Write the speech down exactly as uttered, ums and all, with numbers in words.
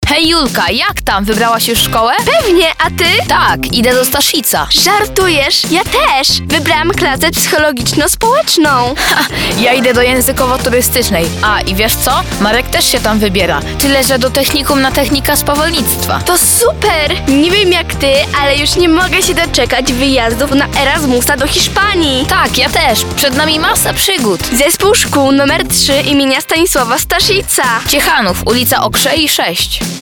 Hej Julka, jak tam? Wybrałaś już szkołę? Pewnie, a ty? Tak, idę do Staszica. Żartujesz? Ja też. Wybrałam klasę psychologiczno-społeczną. Ha, ja idę do językowo-turystycznej. A, i wiesz co? Marek też się tam wybiera. Tyle, że do technikum na technika spawolnictwa. To super! Nie wiem jak ty, ale już nie mogę się doczekać wyjazdów na Erasmusa do Hiszpanii. Tak, ja też. Przed nami masa przygód. Zespół szkół numer trzy imienia Stanisława Staszica. Ciechanów, ulica Okrzei sześć.